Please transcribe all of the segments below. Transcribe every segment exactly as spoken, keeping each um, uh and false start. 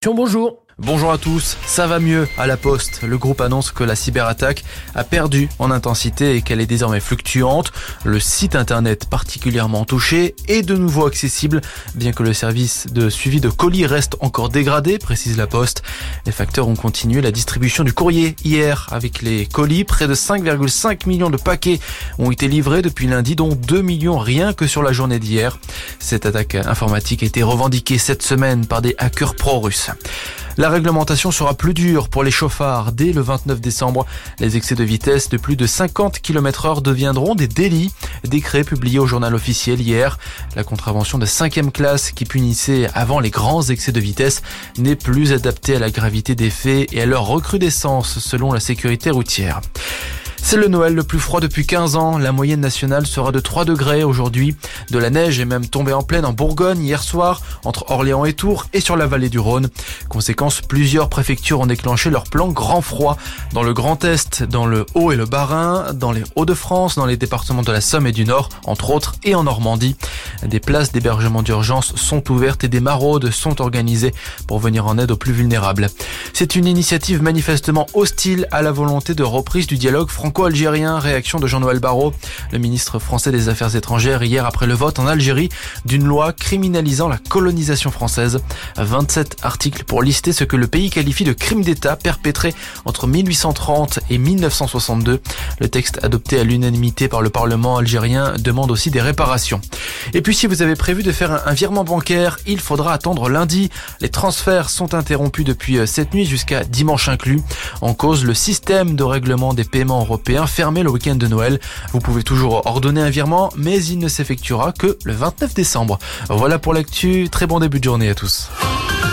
Bonjour. Bonjour à tous, ça va mieux à la Poste. Le groupe annonce que la cyberattaque a perdu en intensité et qu'elle est désormais fluctuante. Le site internet particulièrement touché est de nouveau accessible, bien que le service de suivi de colis reste encore dégradé, précise la Poste. Les facteurs ont continué la distribution du courrier hier avec les colis. Près de cinq virgule cinq millions de paquets ont été livrés depuis lundi, dont deux millions rien que sur la journée d'hier. Cette attaque informatique a été revendiquée cette semaine par des hackers pro-russes. La réglementation sera plus dure pour les chauffards. Dès le vingt-neuf décembre, les excès de vitesse de plus de cinquante kilomètres heure deviendront des délits. Décret publié au journal officiel hier. La contravention de cinquième classe qui punissait avant les grands excès de vitesse n'est plus adaptée à la gravité des faits et à leur recrudescence selon la sécurité routière. C'est le Noël le plus froid depuis quinze ans. La moyenne nationale sera de trois degrés aujourd'hui. De la neige est même tombée en pleine en Bourgogne hier soir, entre Orléans et Tours et sur la vallée du Rhône. Conséquence, plusieurs préfectures ont déclenché leur plan grand froid. Dans le Grand Est, dans le Haut et le Bas-Rhin, dans les Hauts-de-France, dans les départements de la Somme et du Nord, entre autres, et en Normandie. Des places d'hébergement d'urgence sont ouvertes et des maraudes sont organisées pour venir en aide aux plus vulnérables. C'est une initiative manifestement hostile à la volonté de reprise du dialogue franco-algérien. Réaction de Jean-Noël Barrot, le ministre français des Affaires étrangères, hier après le vote en Algérie d'une loi criminalisant la colonisation française. vingt-sept articles pour lister ce que le pays qualifie de crime d'État perpétré entre mille huit cent trente et mille neuf cent soixante-deux. Le texte adopté à l'unanimité par le Parlement algérien demande aussi des réparations. Et puis si vous avez prévu de faire un, un virement bancaire, il faudra attendre lundi. Les transferts sont interrompus depuis cette nuit jusqu'à dimanche inclus. En cause, le système de règlement des paiements européens fermé le week-end de Noël. Vous pouvez toujours ordonner un virement, mais il ne s'effectuera que le vingt-neuf décembre. Voilà pour l'actu. Très bon début de journée à tous.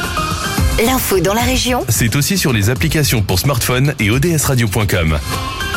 L'info dans la région, c'est aussi sur les applications pour smartphone et o d s radio point com.